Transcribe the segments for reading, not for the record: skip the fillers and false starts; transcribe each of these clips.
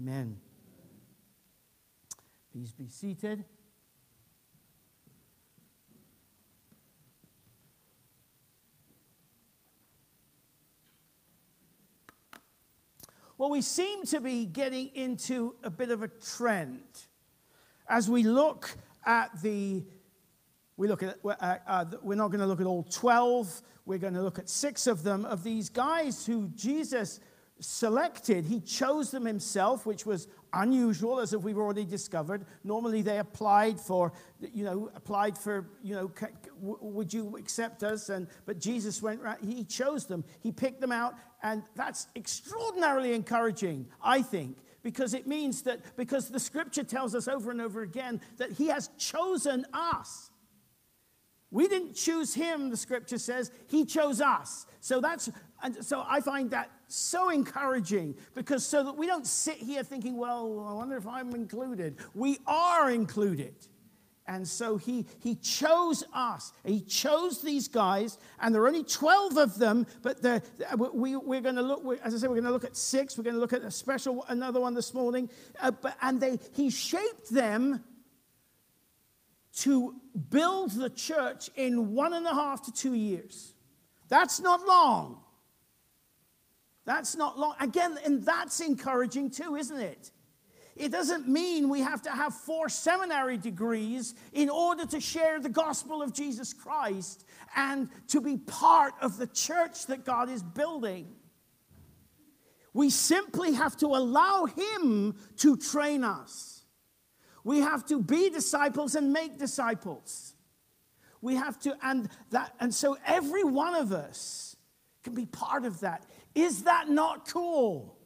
Amen. Please be seated. Well, we seem to be getting into a bit of a trend as we look at we're not going to look at all 12. We're going to look at 6 of them, of these guys who Jesus selected. He chose them himself, which was unusual, as we've already discovered. Normally they applied for, would you accept us? But Jesus went right, he chose them. He picked them out, and that's extraordinarily encouraging, I think, because it means that, because the scripture tells us over and over again that he has chosen us. We didn't choose him, the scripture says. He chose us. So I find that so encouraging, because so that we don't sit here thinking, well, I wonder if I'm included. We are included. And so he chose us. He chose these guys, and there are only 12 of them, but we're going to look, as I said, we're going to look at 6. We're going to look at another one this morning. He shaped them to build the church in 1.5 to 2 years. That's not long. That's not long. Again, and that's encouraging too, isn't it? It doesn't mean we have to have 4 seminary degrees in order to share the gospel of Jesus Christ and to be part of the church that God is building. We simply have to allow him to train us. We have to be disciples and make disciples. We have to, and so every one of us can be part of that. Is that not cool?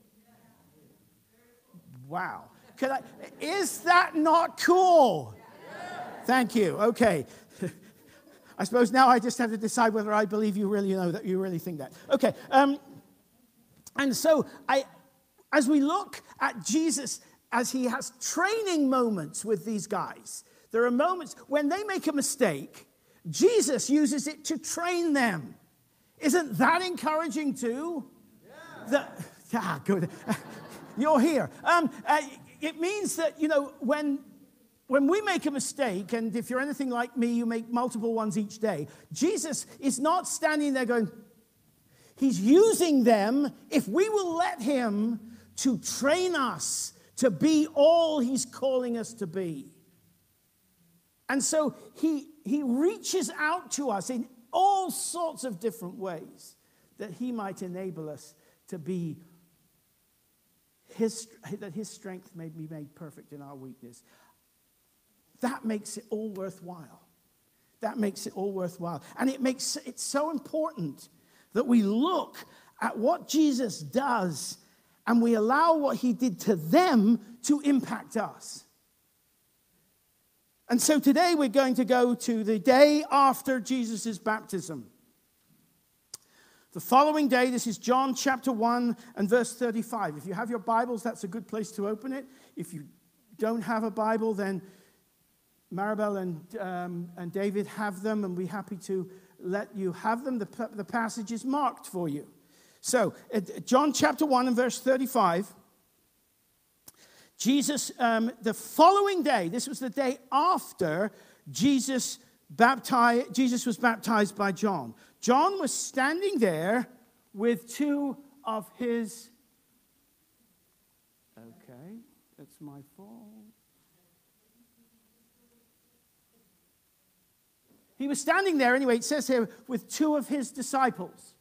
Wow. Is that not cool? Thank you. Okay. I suppose now I just have to decide whether I believe you really know that, you really think that. Okay. And so as we look at Jesus, as he has training moments with these guys, there are moments when they make a mistake, Jesus uses it to train them. Isn't that encouraging too? Yeah. Good. You're here. It means that, when we make a mistake, and if you're anything like me, you make multiple ones each day, Jesus is not standing there going, he's using them, if we will let him, to train us to be all he's calling us to be. And so he reaches out to us in all sorts of different ways that he might enable us to be that his strength may be made perfect in our weakness. That makes it all worthwhile. That makes it all worthwhile. And it makes it so important that we look at what Jesus does and we allow what he did to them to impact us. And so today we're going to go to the day after Jesus' baptism. The following day, this is John chapter 1 and verse 35. If you have your Bibles, that's a good place to open it. If you don't have a Bible, then Maribel and David have them, and we're happy to let you have them. The passage is marked for you. So, John chapter 1 and verse 35. Jesus, the following day, this was the day after Jesus was baptized by John. John was standing there with 2 of his... Okay, that's my fault. He was standing there, anyway, it says here, with 2 of his disciples.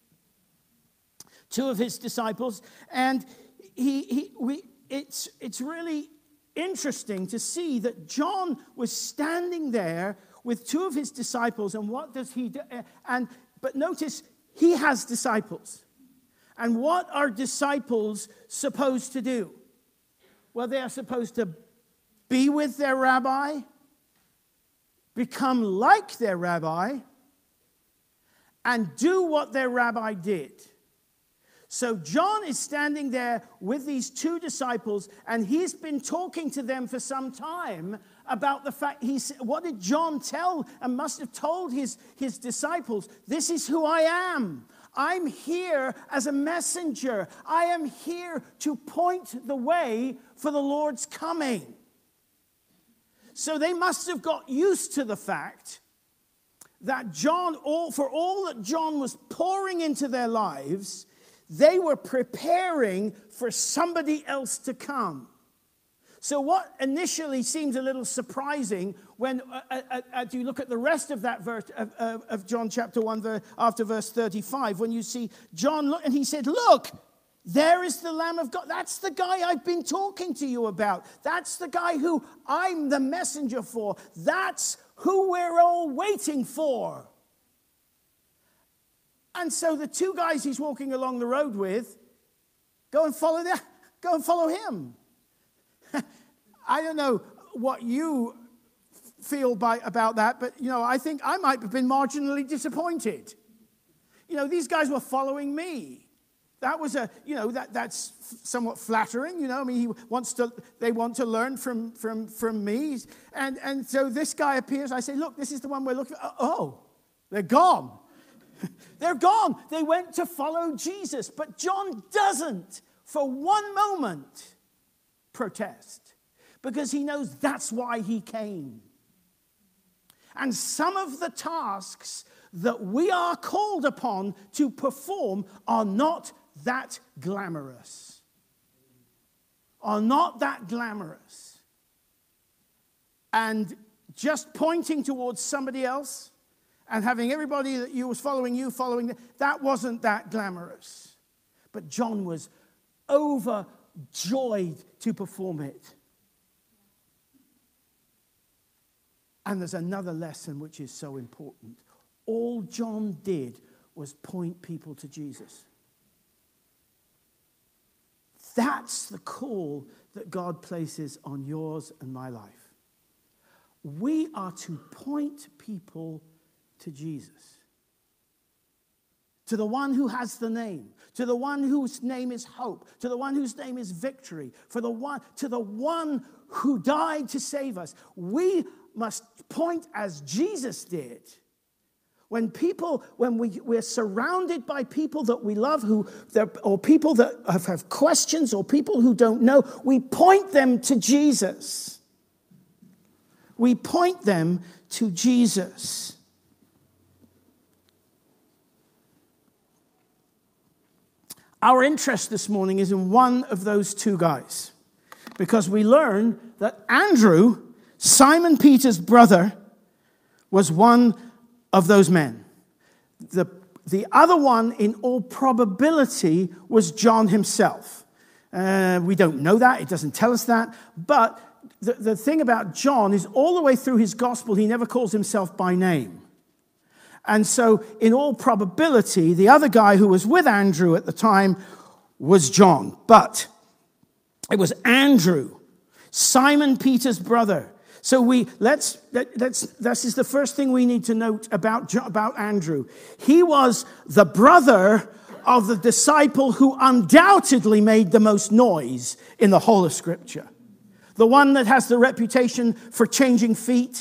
2 of his disciples, and it's really interesting to see that John was standing there with 2 of his disciples, and what does he do? But notice, he has disciples. And what are disciples supposed to do? Well, they are supposed to be with their rabbi, become like their rabbi, and do what their rabbi did. So John is standing there with these 2 disciples, and he's been talking to them for some time about the fact, what did John tell and must have told his disciples? This is who I am. I'm here as a messenger. I am here to point the way for the Lord's coming. So they must have got used to the fact that for all that John was pouring into their lives, they were preparing for somebody else to come. So what initially seems a little surprising when as you look at the rest of that verse of John chapter 1 after verse 35, when you see John look, and he said, look, there is the Lamb of God. That's the guy I've been talking to you about. That's the guy who I'm the messenger for. That's who we're all waiting for. And so the two guys he's walking along the road with, go and follow him. I don't know what you feel about that, but, I think I might have been marginally disappointed. These guys were following me. That was that's somewhat flattering, I mean, they want to learn from me. And so this guy appears, I say, look, this is the one we're looking for. Oh, they're gone. They're gone. They went to follow Jesus. But John doesn't, for one moment, protest. Because he knows that's why he came. And some of the tasks that we are called upon to perform are not that glamorous. And just pointing towards somebody else and having everybody that you was following that wasn't that glamorous. But John was overjoyed to perform it. And there's another lesson which is so important. All John did was point people to Jesus. That's the call that God places on yours and my life. We are to point people to Jesus. To the one who has the name. To the one whose name is hope. To the one whose name is victory. To the one who died to save us. We must point as Jesus did. When we're surrounded by people that we love, or people that have questions, or people who don't know, we point them to Jesus. We point them to Jesus. Our interest this morning is in one of those two guys, because we learn that Andrew, Simon Peter's brother, was one of those men. The other one, in all probability, was John himself. We don't know that. It doesn't tell us that. But the thing about John is all the way through his gospel, he never calls himself by name. And so, in all probability, the other guy who was with Andrew at the time was John. But it was Andrew, Simon Peter's brother. So this is the first thing we need to note about Andrew. He was the brother of the disciple who undoubtedly made the most noise in the whole of Scripture. The one that has the reputation for changing feet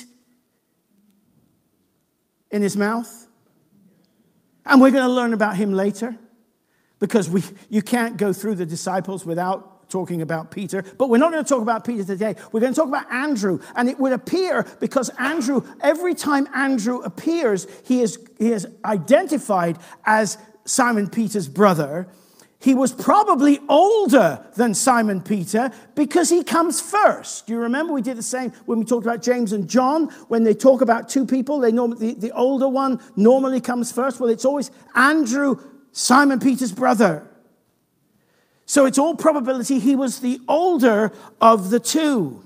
in his mouth. And we're going to learn about him later, because you can't go through the disciples without talking about Peter. But we're not going to talk about Peter today. We're going to talk about Andrew. And it would appear, because Andrew, every time Andrew appears, he is identified as Simon Peter's brother. He was probably older than Simon Peter because he comes first. Do you remember we did the same when we talked about James and John? When they talk about two people, the older one normally comes first. Well, it's always Andrew, Simon Peter's brother. So it's all probability he was the older of the two.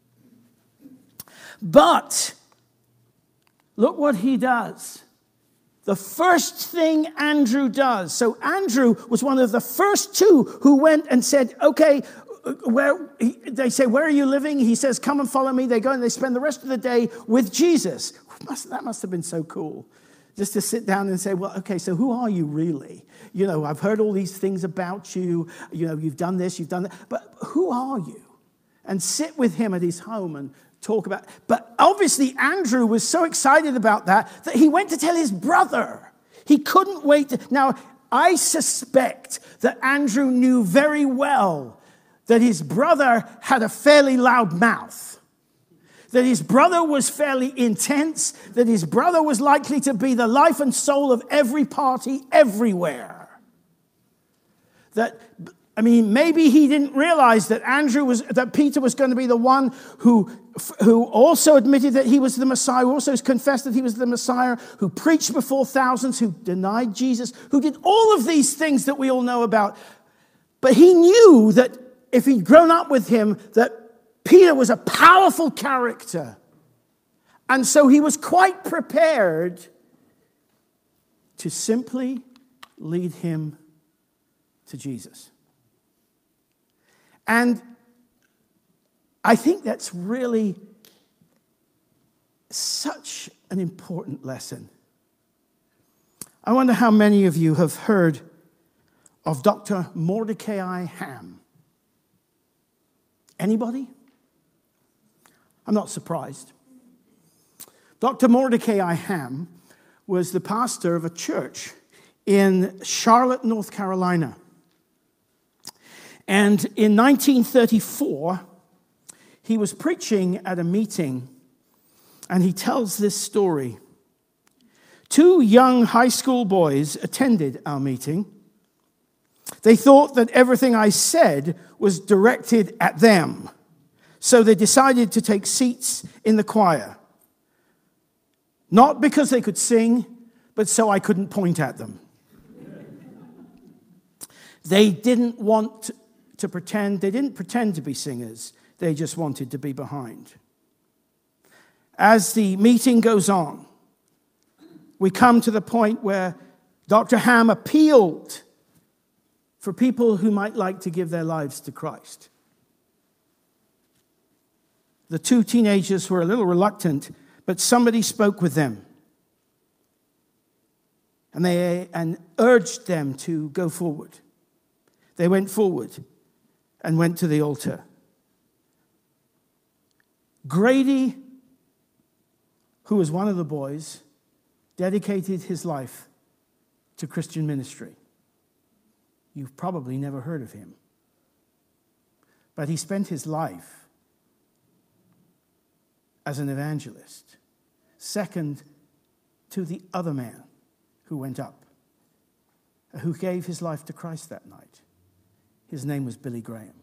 But look what he does. The first thing Andrew does. So Andrew was one of the first two who went and said, okay, they say, where are you living? He says, come and follow me. They go and they spend the rest of the day with Jesus. That must have been so cool. Just to sit down and say, well, okay, so who are you really? I've heard all these things about you. You've done this, you've done that. But who are you? And sit with him at his home and talk about. But obviously Andrew was so excited about that he went to tell his brother. He couldn't wait. Now, I suspect that Andrew knew very well that his brother had a fairly loud mouth, that his brother was fairly intense, that his brother was likely to be the life and soul of every party everywhere. Maybe he didn't realize that Peter was going to be the one who also admitted that he was the Messiah, who also confessed that he was the Messiah, who preached before thousands, who denied Jesus, who did all of these things that we all know about. But he knew that if he'd grown up with him, that Peter was a powerful character. And so he was quite prepared to simply lead him to Jesus. And I think that's really such an important lesson. I wonder how many of you have heard of Dr. Mordecai Ham. Anybody? I'm not surprised. Dr. Mordecai Ham was the pastor of a church in Charlotte, North Carolina. And in 1934, he was preaching at a meeting, and he tells this story. 2 young high school boys attended our meeting. They thought that everything I said was directed at them, so they decided to take seats in the choir. Not because they could sing, but so I couldn't point at them. They didn't pretend to be singers. They just wanted to be behind. As the meeting goes on, we come to the point where Dr. Ham appealed for people who might like to give their lives to Christ. The 2 teenagers were a little reluctant, but somebody spoke with them. And urged them to go forward. They went forward and went to the altar. Grady, who was one of the boys, dedicated his life to Christian ministry. You've probably never heard of him. But he spent his life as an evangelist, second to the other man who went up, who gave his life to Christ that night. His name was Billy Graham.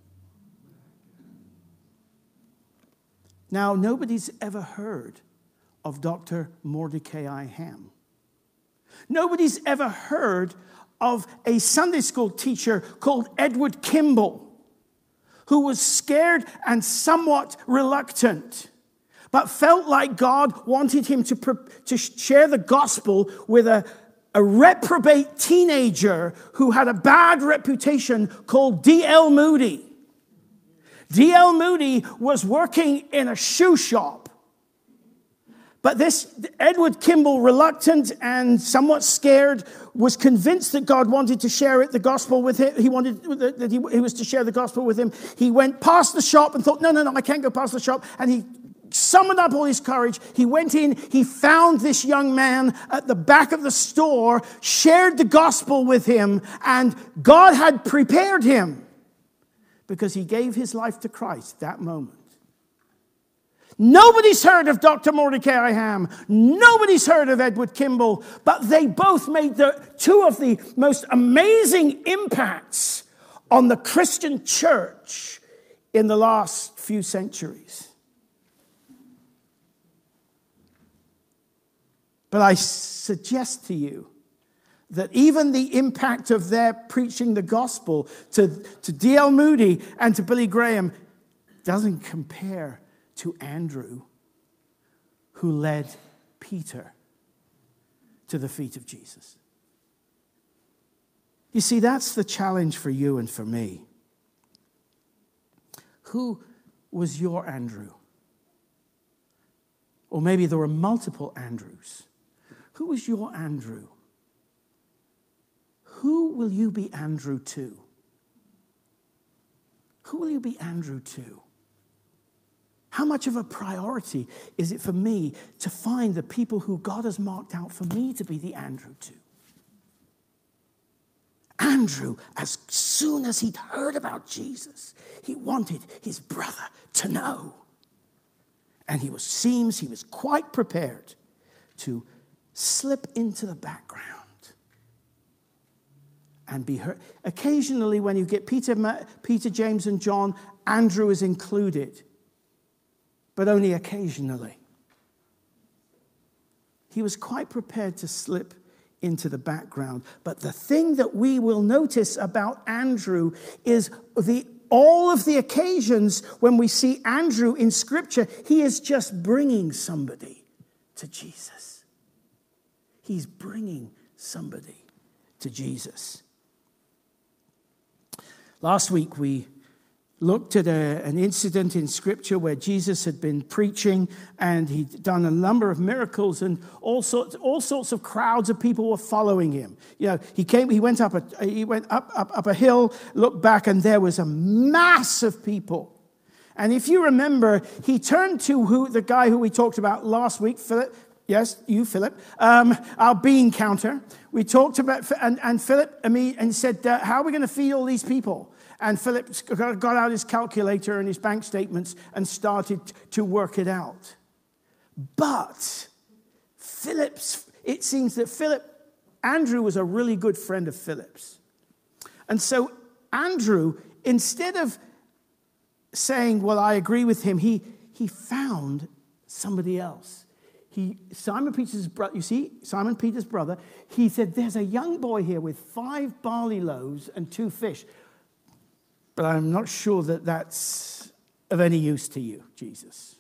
Now, nobody's ever heard of Dr. Mordecai Ham. Nobody's ever heard of a Sunday school teacher called Edward Kimball, who was scared and somewhat reluctant, but felt like God wanted him to share the gospel with a reprobate teenager who had a bad reputation called D.L. Moody. D.L. Moody was working in a shoe shop. But this Edward Kimball, reluctant and somewhat scared, was convinced that God wanted to share the gospel with him. He wanted that he was to share the gospel with him. He went past the shop and thought, no, I can't go past the shop. And he summoned up all his courage. He went in, he found this young man at the back of the store, shared the gospel with him, and God had prepared him because he gave his life to Christ that moment. Nobody's heard of Dr. Mordecai Ham. Nobody's heard of Edward Kimball, but they both made 2 of the most amazing impacts on the Christian church in the last few centuries. But I suggest to you that even the impact of their preaching the gospel to D.L. Moody and to Billy Graham doesn't compare to Andrew, who led Peter to the feet of Jesus. You see, that's the challenge for you and for me. Who was your Andrew? Or maybe there were multiple Andrews. Who was your Andrew? Who will you be Andrew to? Who will you be Andrew to? How much of a priority is it for me to find the people who God has marked out for me to be the Andrew to? Andrew, as soon as he'd heard about Jesus, he wanted his brother to know. And he was quite prepared to slip into the background and be heard. Occasionally, when you get Peter, James, and John, Andrew is included, but only occasionally. He was quite prepared to slip into the background. But the thing that we will notice about Andrew is all of the occasions when we see Andrew in Scripture, he is just bringing somebody to Jesus. He's bringing somebody to Jesus. Last week we looked at an incident in Scripture where Jesus had been preaching and he'd done a number of miracles, and all sorts of crowds of people were following him. You know, he went up a hill, looked back, and there was a mass of people. And if you remember, he turned to the guy who we talked about last week, Philip. Yes, you, Philip, our bean counter. We talked about, and Philip, and said, how are we going to feed all these people? And Philip got out his calculator and his bank statements and started to work it out. But it seems that Andrew was a really good friend of Philip's. And so Andrew, instead of saying, well, I agree with him, he found somebody else. Simon Peter's brother, you see, Simon Peter's brother, he said, there's a young boy here with 5 barley loaves and 2 fish. But I'm not sure that that's of any use to you, Jesus.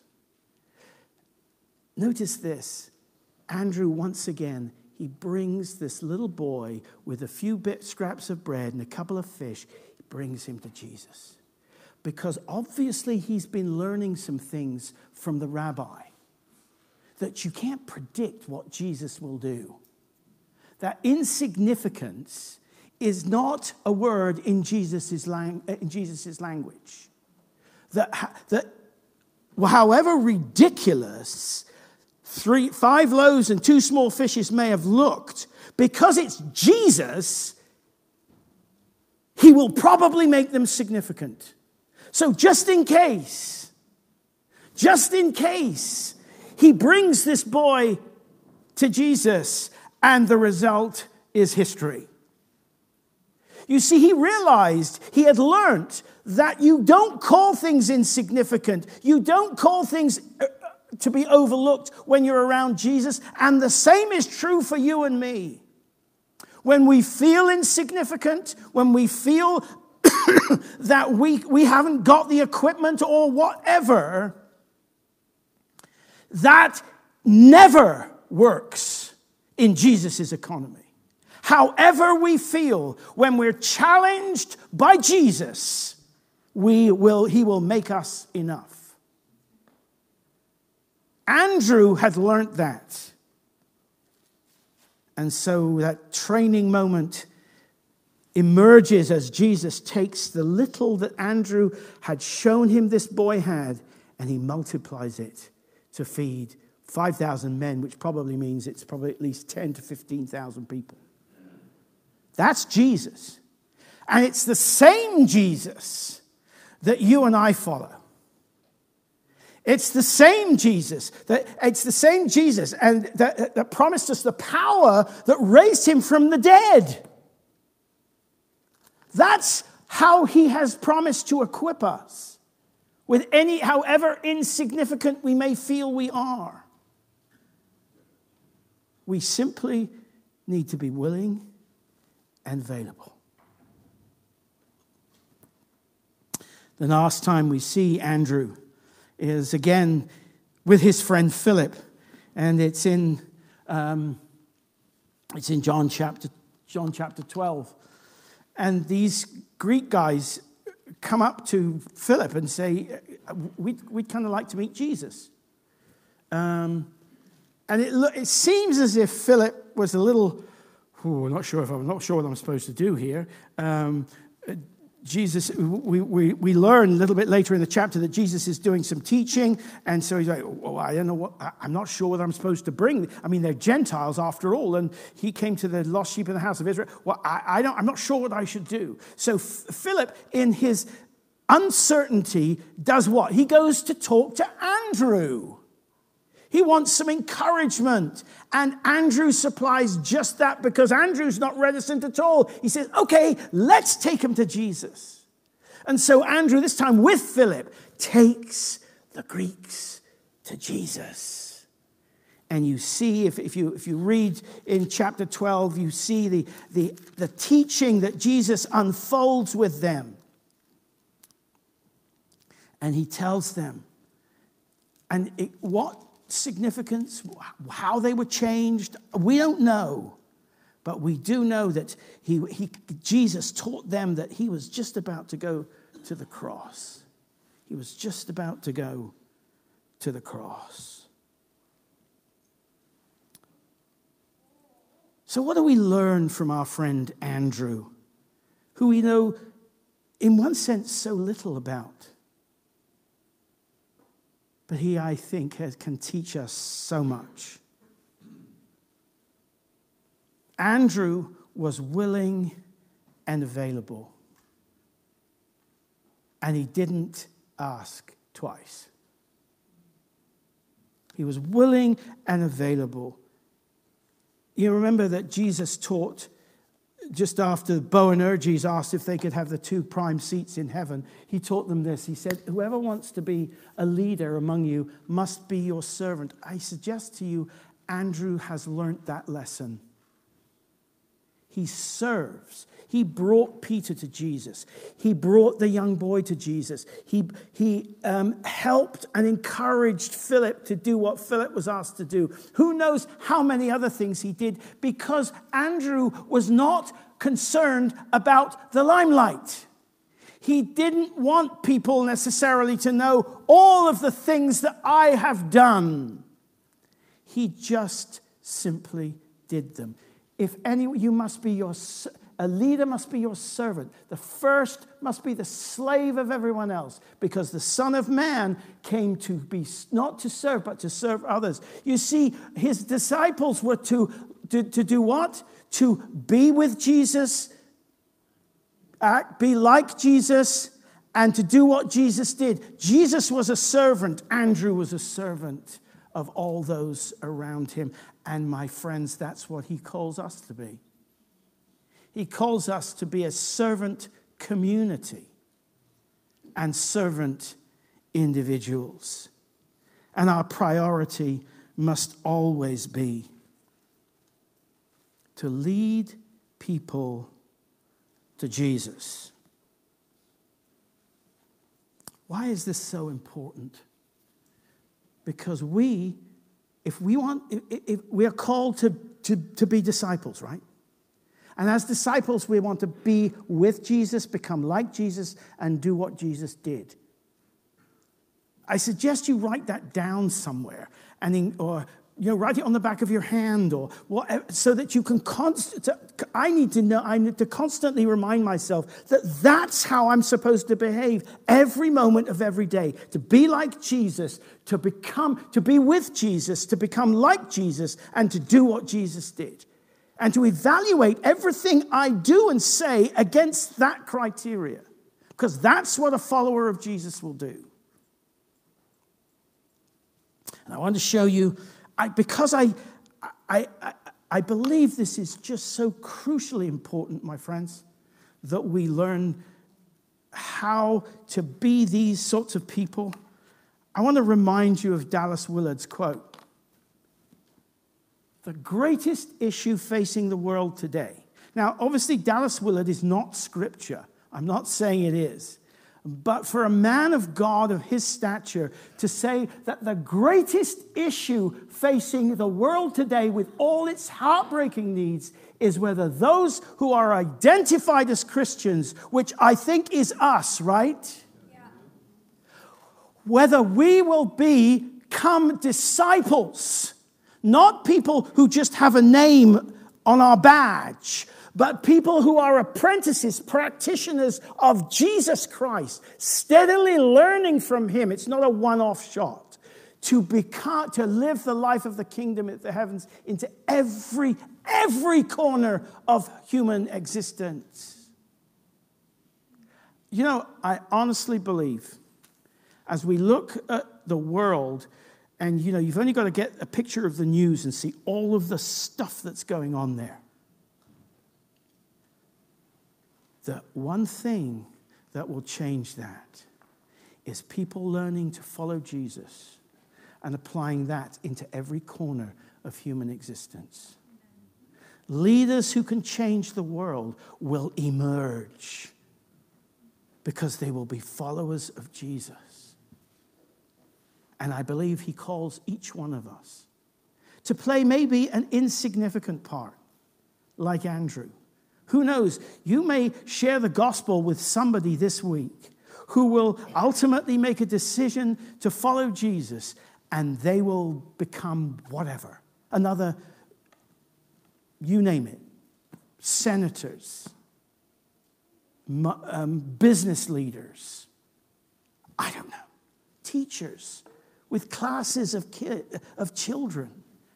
Notice this. Andrew, once again, he brings this little boy with a few scraps of bread and a couple of fish. He brings him to Jesus. Because obviously he's been learning some things from the rabbi that you can't predict what Jesus will do. That insignificance is not a word in Jesus' language. That however ridiculous 5 loaves and 2 small fishes may have looked, because it's Jesus, he will probably make them significant. So just in case, he brings this boy to Jesus, and the result is history. You see, he realized, he had learned that you don't call things insignificant. You don't call things to be overlooked when you're around Jesus. And the same is true for you and me. When we feel insignificant, when we feel that we haven't got the equipment or whatever, that never works in Jesus' economy. However we feel, when we're challenged by Jesus, he will make us enough. Andrew had learned that. And so that training moment emerges as Jesus takes the little that Andrew had shown him this boy had, and he multiplies it to feed 5,000 men, which probably means it's probably at least 10 to 15,000 people. That's Jesus. And it's the same Jesus that you and I follow. It's the same Jesus and that promised us the power that raised him from the dead. That's how he has promised to equip us with however insignificant we may feel we are. We simply need to be willing and available. The last time we see Andrew is again with his friend Philip, and it's in John chapter 12. And these Greek guys come up to Philip and say, we'd kind of like to meet Jesus. And it seems as if Philip was a little, I'm not sure what I'm supposed to do here. Jesus, we learn a little bit later in the chapter that Jesus is doing some teaching, and so he's like, well, I don't know I'm not sure what I'm supposed to bring. I mean, they're Gentiles after all, and he came to the lost sheep in the house of Israel. Well, I'm not sure what I should do. So Philip, in his uncertainty, does what? He goes to talk to Andrew. He wants some encouragement. And Andrew supplies just that because Andrew's not reticent at all. He says, okay, let's take him to Jesus. And so Andrew, this time with Philip, takes the Greeks to Jesus. And you see, if you read in chapter 12, you see the teaching that Jesus unfolds with them. And he tells them, and what significance, how they were changed, we don't know. But we do know that Jesus taught them that he was just about to go to the cross. He was just about to go to the cross. So what do we learn from our friend Andrew, who we know in one sense so little about? But he, I think, can teach us so much. Andrew was willing and available. And he didn't ask twice. He was willing and available. You remember that Jesus taught just after Boanerges asked if they could have the 2 prime seats in heaven. He taught them this. He said, whoever wants to be a leader among you must be your servant. I suggest to you, Andrew has learnt that lesson. He serves. He brought Peter to Jesus. He brought the young boy to Jesus. He helped and encouraged Philip to do what Philip was asked to do. Who knows how many other things he did, because Andrew was not concerned about the limelight. He didn't want people necessarily to know all of the things that I have done. He just simply did them. A leader must be your servant. The first must be the slave of everyone else, because the Son of Man came to be not to serve, but to serve others. You see, his disciples were to do what? To be with Jesus, be like Jesus, and to do what Jesus did. Jesus was a servant. Andrew was a servant of all those around him. And my friends, that's what he calls us to be. He calls us to be a servant community and servant individuals. And our priority must always be to lead people to Jesus. Why is this so important? Because if we are called to be disciples, right? And as disciples, we want to be with Jesus, become like Jesus, and do what Jesus did. I suggest you write that down somewhere, or write it on the back of your hand, or whatever, so that you can I need to constantly remind myself that that's how I'm supposed to behave every moment of every day. To be like Jesus, to be with Jesus, to become like Jesus, and to do what Jesus did. And to evaluate everything I do and say against that criteria. Because that's what a follower of Jesus will do. And I want to show you, because I believe this is just so crucially important, my friends, that we learn how to be these sorts of people. I want to remind you of Dallas Willard's quote. The greatest issue facing the world today. Now, obviously, Dallas Willard is not scripture. I'm not saying it is. But for a man of God of his stature to say that the greatest issue facing the world today with all its heartbreaking needs is whether those who are identified as Christians, which I think is us, right? Yeah. Whether we will become disciples. Not people who just have a name on our badge, but people who are apprentices, practitioners of Jesus Christ, steadily learning from him. It's not a one-off shot. To live the life of the kingdom of the heavens into every corner of human existence. You know, I honestly believe, as we look at the world, and you know, you've only got to get a picture of the news and see all of the stuff that's going on there. The one thing that will change that is people learning to follow Jesus and applying that into every corner of human existence. Leaders who can change the world will emerge because they will be followers of Jesus. And I believe he calls each one of us to play maybe an insignificant part, like Andrew. Who knows? You may share the gospel with somebody this week who will ultimately make a decision to follow Jesus, and they will become whatever. Another, you name it, senators, business leaders, I don't know, teachers with classes of children.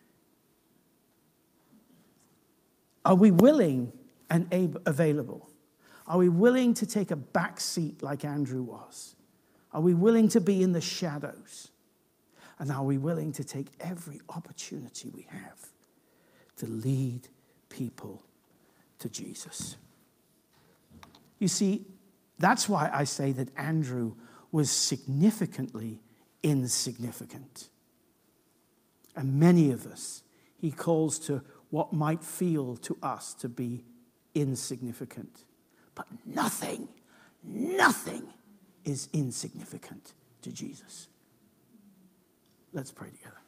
Are we willing and available? Are we willing to take a back seat like Andrew was? Are we willing to be in the shadows? And are we willing to take every opportunity we have to lead people to Jesus? You see, that's why I say that Andrew was significantly insignificant. And many of us, he calls to what might feel to us to be insignificant. But nothing is insignificant to Jesus. Let's pray together.